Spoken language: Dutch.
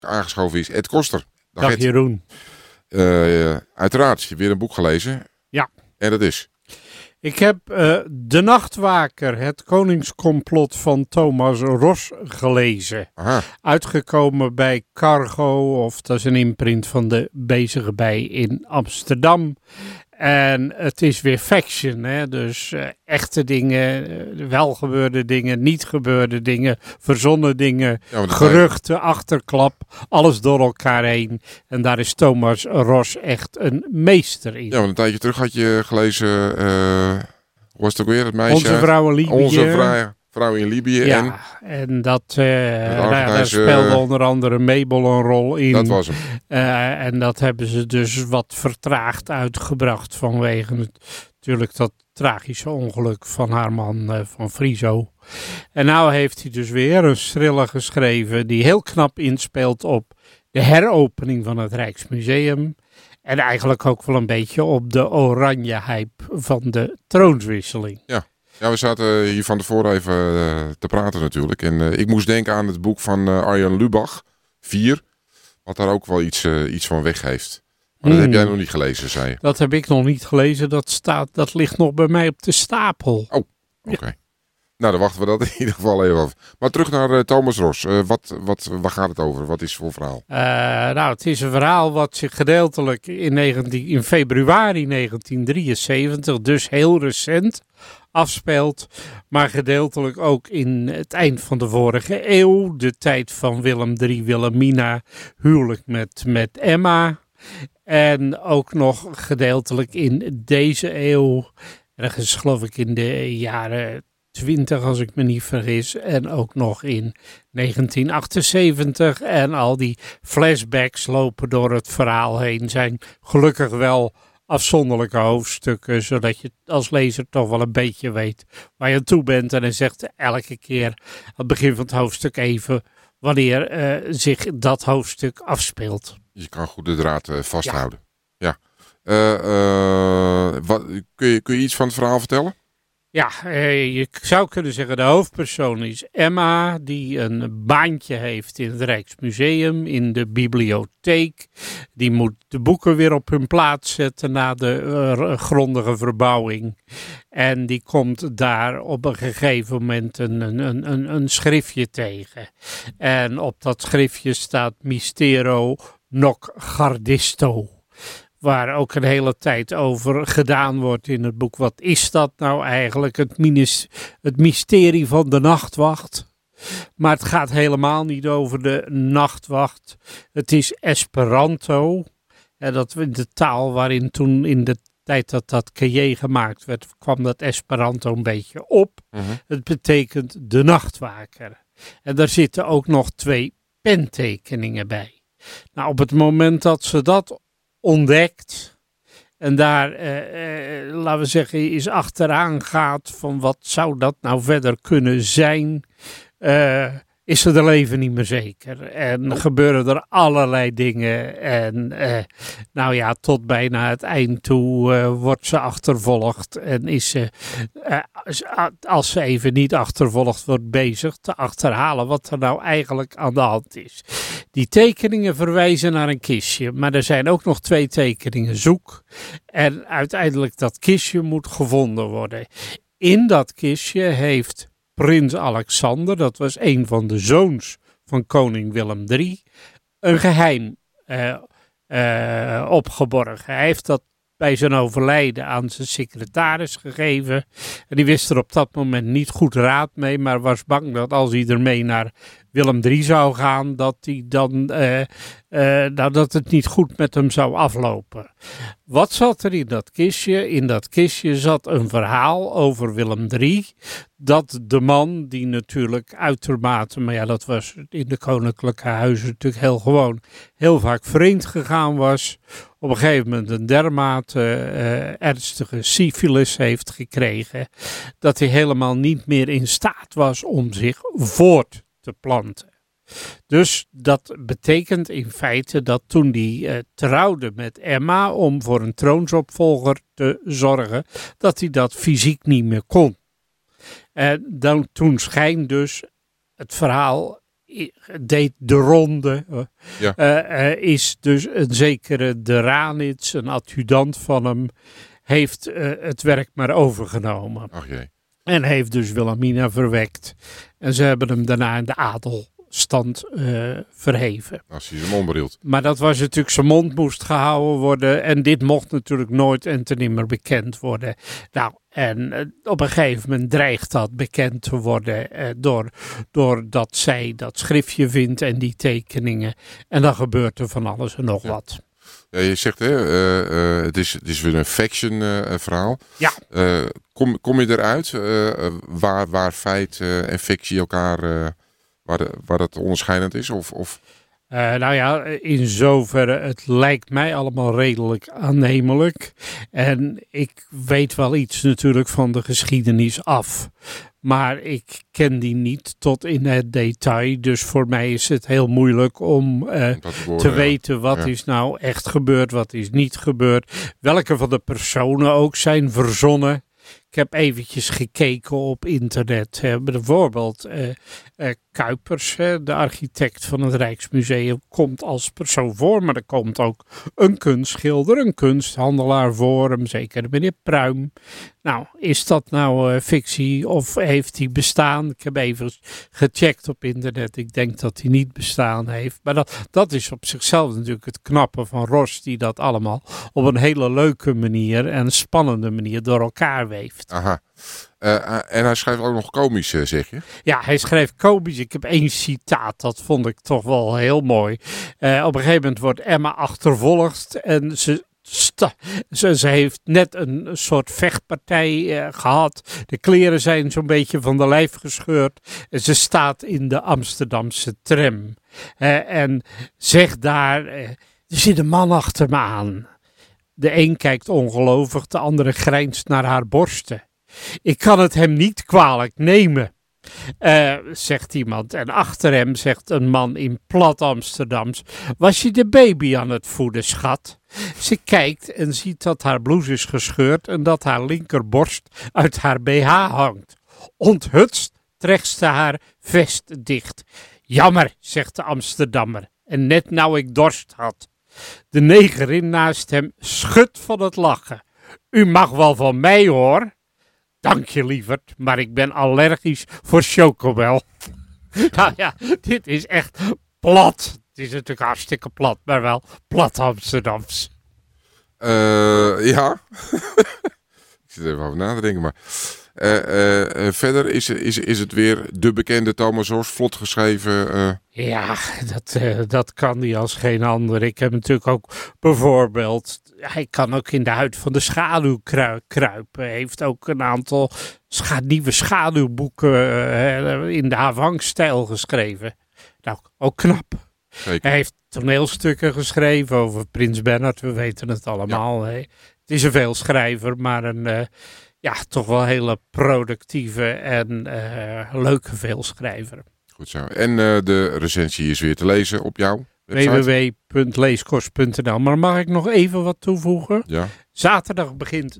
aangeschoven is Ed Koster. Dag Ed. Jeroen. Uiteraard, je hebt weer een boek gelezen. Ja. En dat is? Ik heb De Nachtwaker, het koningscomplot van Thomas Ros gelezen. Aha. Uitgekomen bij Cargo, of dat is een imprint van de Bezige Bij in Amsterdam. En het is weer fiction, hè? Dus echte dingen, wel gebeurde dingen, niet gebeurde dingen, verzonnen dingen, geruchten, achterklap, alles door elkaar heen. En daar is Thomas Ros echt een meester in. Ja, want een tijdje terug had je gelezen, hoe was het ook weer, het meisje? Onze Vrouw in Libië. Onze vrouw in Libië. Ja, en dat, daar speelde onder andere Mabel een rol in. Dat was hem. En dat hebben ze dus wat vertraagd uitgebracht vanwege natuurlijk dat tragische ongeluk van haar man van Friso. En nou heeft hij dus weer een thriller geschreven die heel knap inspeelt op de heropening van het Rijksmuseum. En eigenlijk ook wel een beetje op de oranje hype van de troonswisseling. Ja. Ja, we zaten hier van tevoren even te praten natuurlijk. En ik moest denken aan het boek van Arjen Lubach, 4. Wat daar ook wel iets van weggeeft. Maar dat heb jij nog niet gelezen, zei je. Dat heb ik nog niet gelezen. Dat ligt nog bij mij op de stapel. Oh, oké. Ja. Nou, dan wachten we dat in ieder geval even af. Maar terug naar Thomas Ros. Waar gaat het over? Wat is het voor verhaal? Nou, het is een verhaal wat zich gedeeltelijk in februari 1973, dus heel recent, afspeelt. Maar gedeeltelijk ook in het eind van de vorige eeuw. De tijd van Willem III, Wilhelmina, huwelijk met Emma. En ook nog gedeeltelijk in deze eeuw. Ergens geloof ik in de jaren 20 als ik me niet vergis. En ook nog in 1978. En al die flashbacks lopen door het verhaal heen. Zijn gelukkig wel afzonderlijke hoofdstukken, zodat je als lezer toch wel een beetje weet waar je aan toe bent. En hij zegt elke keer aan het begin van het hoofdstuk even wanneer zich dat hoofdstuk afspeelt. Je kan goed de draad vasthouden. Ja. Kun je iets van het verhaal vertellen? Ja, je zou kunnen zeggen de hoofdpersoon is Emma, die een baantje heeft in het Rijksmuseum, in de bibliotheek. Die moet de boeken weer op hun plaats zetten na de grondige verbouwing. En die komt daar op een gegeven moment een schriftje tegen. En op dat schriftje staat Mystero Noc Gardisto. Waar ook een hele tijd over gedaan wordt in het boek. Wat is dat nou eigenlijk? Het mysterie van de nachtwacht. Maar het gaat helemaal niet over de nachtwacht. Het is Esperanto. En dat de taal waarin toen in de tijd dat cahier gemaakt werd, kwam dat Esperanto een beetje op. Uh-huh. Het betekent de nachtwaker. En daar zitten ook nog 2 pentekeningen bij. Nou, op het moment dat ze dat ontdekt en daar, laten we zeggen, is achteraan gaat van wat zou dat nou verder kunnen zijn, is ze er leven niet meer zeker. En gebeuren er allerlei dingen en nou ja, tot bijna het eind toe wordt ze achtervolgd en is ze, als ze even niet achtervolgd wordt, bezig te achterhalen wat er nou eigenlijk aan de hand is. Die tekeningen verwijzen naar een kistje, maar er zijn ook nog 2 tekeningen zoek. En uiteindelijk dat kistje moet gevonden worden. In dat kistje heeft prins Alexander, dat was een van de zoons van koning Willem III, een geheim opgeborgen. Hij heeft dat bij zijn overlijden aan zijn secretaris gegeven. En die wist er op dat moment niet goed raad mee, maar was bang dat als hij ermee naar Willem III zou gaan, dat hij dan dat het niet goed met hem zou aflopen. Wat zat er in dat kistje? In dat kistje zat een verhaal over Willem III, dat de man, die natuurlijk uitermate, maar ja, dat was in de koninklijke huizen natuurlijk heel gewoon, heel vaak vreemd gegaan was, op een gegeven moment een dermate ernstige syfilis heeft gekregen, dat hij helemaal niet meer in staat was om zich voort te planten. Dus dat betekent in feite dat toen hij trouwde met Emma om voor een troonsopvolger te zorgen, dat hij dat fysiek niet meer kon. En toen schijnt dus het verhaal deed de ronde. Ja. Is dus een zekere de Ranitz, een adjudant van hem, heeft het werk maar overgenomen. Ach jee. En heeft dus Wilhelmina verwekt. En ze hebben hem daarna in de adelstand verheven. Als hij zijn mond behield. Maar dat was natuurlijk, zijn mond moest gehouden worden. En dit mocht natuurlijk nooit en ten nimmer bekend worden. Nou, en op een gegeven moment dreigt dat bekend te worden doordat zij dat schriftje vindt en die tekeningen. En dan gebeurt er van alles en nog wat. Ja, je zegt, het is weer een fiction verhaal. Ja. Kom je eruit waar feit en fictie elkaar, waar dat onderscheidend is? Of? Nou ja, in zoverre, het lijkt mij allemaal redelijk aannemelijk. En ik weet wel iets natuurlijk van de geschiedenis af. Maar ik ken die niet tot in het detail. Dus voor mij is het heel moeilijk om te weten wat is nou echt gebeurd, wat is niet gebeurd. Welke van de personen ook zijn verzonnen. Ik heb eventjes gekeken op internet. Bijvoorbeeld Kuipers, de architect van het Rijksmuseum, komt als persoon voor. Maar er komt ook een kunstschilder, een kunsthandelaar voor hem. Zeker meneer Pruim. Nou, is dat nou fictie of heeft hij bestaan? Ik heb even gecheckt op internet. Ik denk dat hij niet bestaan heeft. Maar dat is op zichzelf natuurlijk het knappe van Ros, die dat allemaal op een hele leuke manier en spannende manier door elkaar weeft. Aha. En hij schrijft ook nog komisch, zeg je? Ja, hij schrijft komisch. Ik heb 1 citaat, dat vond ik toch wel heel mooi. Op een gegeven moment wordt Emma achtervolgd en ze heeft net een soort vechtpartij gehad. De kleren zijn zo'n beetje van de lijf gescheurd. En ze staat in de Amsterdamse tram. En zegt daar, er zit een man achter me aan. De een kijkt ongelovig, de andere grijnst naar haar borsten. Ik kan het hem niet kwalijk nemen, zegt iemand. En achter hem zegt een man in plat Amsterdams: was je de baby aan het voeden, schat? Ze kijkt en ziet dat haar blouse is gescheurd en dat haar linkerborst uit haar BH hangt. Onthutst trekt ze haar vest dicht. Jammer, zegt de Amsterdammer. En net nou ik dorst had. De negerin naast hem schudt van het lachen. U mag wel van mij, hoor. Dank je, lieverd, maar ik ben allergisch voor chocobel. Nou ja, dit is echt plat. Het is natuurlijk hartstikke plat, maar wel plat Amsterdams. Ja. Ik zit even over na te denken, maar... verder is het weer de bekende Thomas Ros, vlot geschreven. Ja, dat kan hij als geen ander. Ik heb natuurlijk ook bijvoorbeeld, hij kan ook in de huid van de schaduw kruipen. Hij heeft ook een aantal nieuwe schaduwboeken in de Havang-stijl geschreven. Nou, ook knap. Zeker. Hij heeft toneelstukken geschreven over Prins Bernhard, we weten het allemaal. Ja. Het is een veelschrijver, maar een... toch wel hele productieve en leuke veelschrijver. Goed zo. En de recensie is weer te lezen op jouw website. www.leeskors.nl. Maar mag ik nog even wat toevoegen? Ja. Zaterdag begint